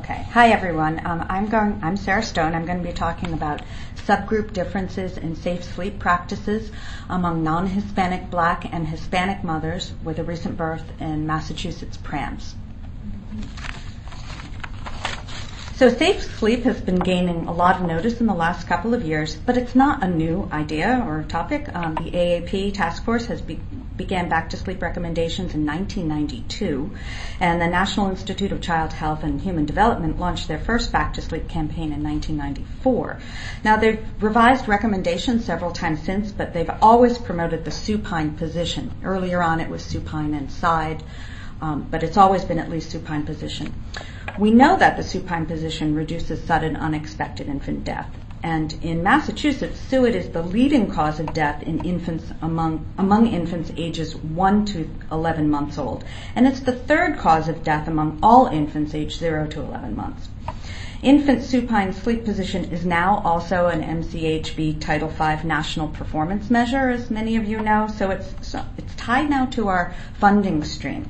Okay. Hi, everyone. I'm Sarah Stone. I'm going to be talking about subgroup differences in safe sleep practices among non-Hispanic Black and Hispanic mothers with a recent birth in Massachusetts PRAMS. So safe sleep has been gaining a lot of notice in the last couple of years, but it's not a new idea or topic. The AAP task force began back to sleep recommendations in 1992, and the National Institute of Child Health and Human Development launched their first back to sleep campaign in 1994. Now, they've revised recommendations several times since, but they've always promoted the supine position. Earlier on it was supine and side, but it's always been at least supine position. We know that the supine position reduces sudden unexpected infant death. And in Massachusetts, SUID is the leading cause of death in infants among infants ages 1 to 11 months old. And it's the third cause of death among all infants aged 0 to 11 months. Infant supine sleep position is now also an MCHB Title V national performance measure, as many of you know, so it's tied now to our funding stream.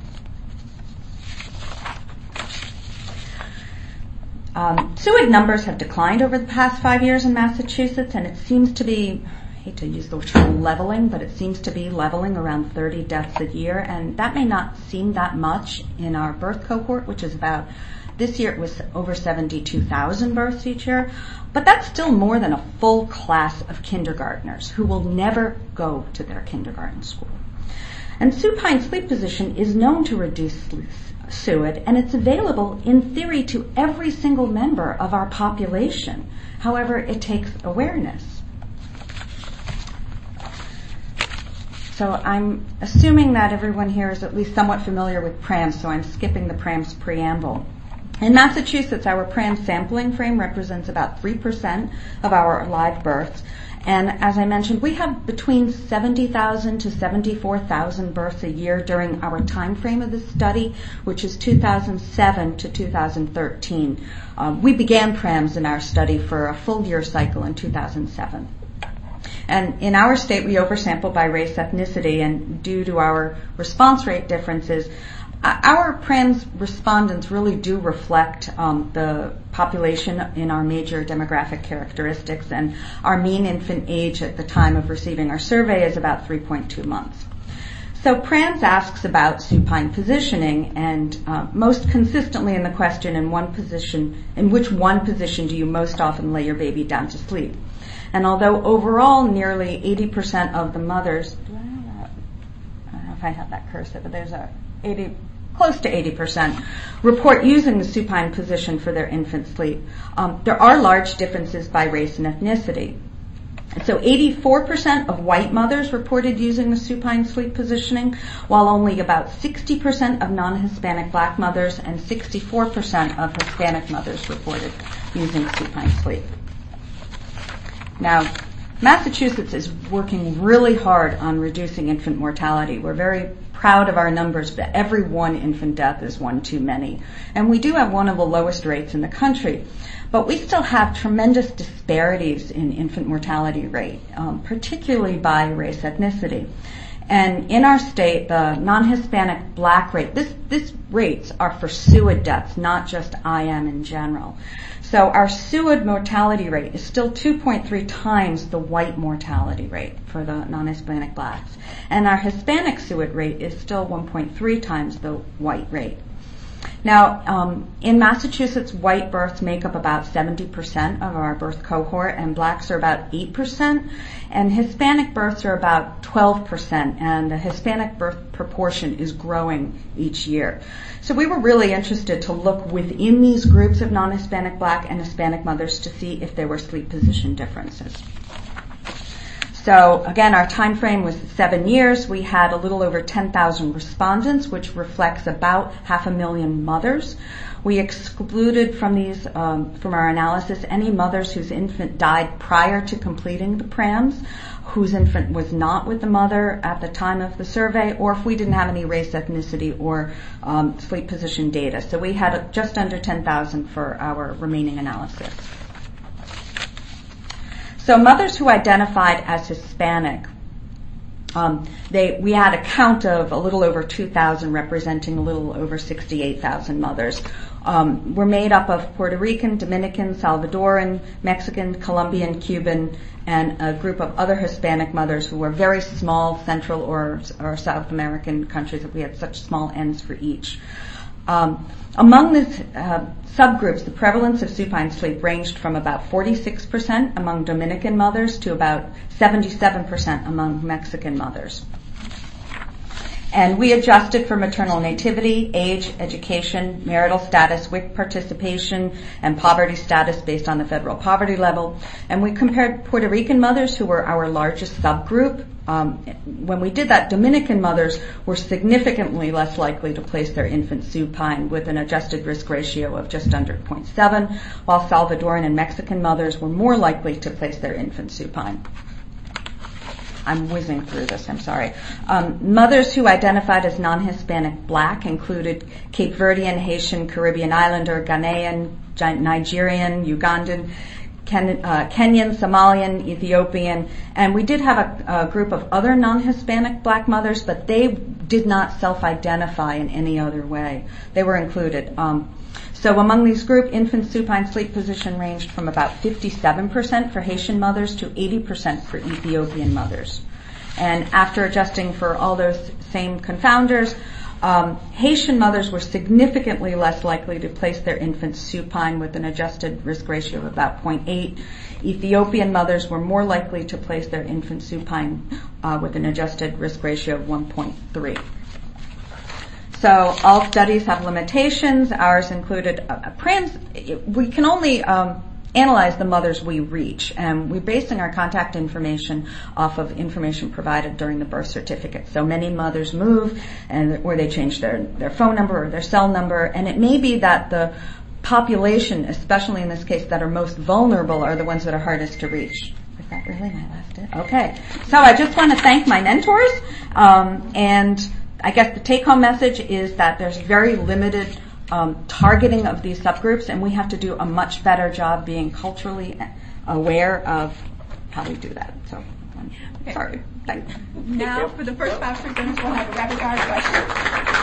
SUID numbers have declined over the past 5 years in Massachusetts, and it seems to be, I hate to use the term leveling, but it seems to be leveling around 30 deaths a year, and that may not seem that much in our birth cohort, which is about, this year it was over 72,000 births each year, but that's still more than a full class of kindergartners who will never go to their kindergarten school. And supine sleep position is known to reduce SUID, and it's available in theory to every single member of our population. However, it takes awareness. So I'm assuming that everyone here is at least somewhat familiar with PRAMS, so I'm skipping the PRAMS preamble. In Massachusetts, our PRAMS sampling frame represents about 3% of our live births. And as I mentioned, we have between 70,000 to 74,000 births a year during our time frame of this study, which is 2007 to 2013. We began PRAMS in our study for a full year cycle in 2007. And in our state, we oversample by race ethnicity, and due to our response rate differences, our PRAMS respondents really do reflect the population in our major demographic characteristics, and our mean infant age at the time of receiving our survey is about 3.2 months. So PRAMS asks about supine positioning, and most consistently in the question, in which one position do you most often lay your baby down to sleep? And although overall nearly 80% of the mothers, I don't know if I have that cursor, but there's close to 80% report using the supine position for their infant sleep. There are large differences by race and ethnicity. So 84% of white mothers reported using the supine sleep positioning, while only about 60% of non-Hispanic Black mothers and 64% of Hispanic mothers reported using supine sleep. Now, Massachusetts is working really hard on reducing infant mortality. We're very proud of our numbers, but every one infant death is one too many. And we do have one of the lowest rates in the country. But we still have tremendous disparities in infant mortality rate, particularly by race ethnicity. And in our state, the non-Hispanic Black rate, these rates are for SUID deaths, not just IM in general. So our SUID mortality rate is still 2.3 times the white mortality rate for the non-Hispanic Blacks. And our Hispanic SUID rate is still 1.3 times the white rate. Now, in Massachusetts, white births make up about 70% of our birth cohort, and Blacks are about 8%, and Hispanic births are about 12%, and the Hispanic birth proportion is growing each year. So we were really interested to look within these groups of non-Hispanic Black and Hispanic mothers to see if there were sleep position differences. So again, our time frame was 7 years. We had a little over 10,000 respondents, which reflects about 500,000 mothers. We excluded from our analysis any mothers whose infant died prior to completing the PRAMS, whose infant was not with the mother at the time of the survey, or if we didn't have any race, ethnicity, or sleep position data. So we had just under 10,000 for our remaining analysis. So mothers who identified as Hispanic We had a count of a little over 2,000, representing a little over 68,000 mothers. We're made up of Puerto Rican, Dominican, Salvadoran, Mexican, Colombian, Cuban, and a group of other Hispanic mothers who were very small Central or South American countries, that we had such small N's for each. Among the subgroups, the prevalence of supine sleep ranged from about 46% among Dominican mothers to about 77% among Mexican mothers. And we adjusted for maternal nativity, age, education, marital status, WIC participation, and poverty status based on the federal poverty level. And we compared Puerto Rican mothers, who were our largest subgroup. When we did that, Dominican mothers were significantly less likely to place their infant supine with an adjusted risk ratio of just under 0.7, while Salvadoran and Mexican mothers were more likely to place their infant supine. I'm whizzing through this, I'm sorry. Mothers who identified as non-Hispanic Black included Cape Verdean, Haitian, Caribbean Islander, Ghanaian, Nigerian, Ugandan, Kenyan, Somalian, Ethiopian, and we did have a group of other non-Hispanic Black mothers, but they did not self-identify in any other way. They were included. So among these group, infant supine sleep position ranged from about 57% for Haitian mothers to 80% for Ethiopian mothers. And after adjusting for all those same confounders, Haitian mothers were significantly less likely to place their infants supine with an adjusted risk ratio of about 0.8. Ethiopian mothers were more likely to place their infant supine with an adjusted risk ratio of 1.3. So all studies have limitations. Ours included we can only analyze the mothers we reach, and we're basing our contact information off of information provided during the birth certificate. So many mothers move, or they change their phone number or their cell number, and it may be that the population, especially in this case, that are most vulnerable are the ones that are hardest to reach. Is that really my last it? Okay. So I just want to thank my mentors, and I guess the take-home message is that there's very limited targeting of these subgroups, and we have to do a much better job being culturally aware of how we do that. So, sorry. Thank you. Now, for the first 5 seconds, we'll have a rapid-fire question.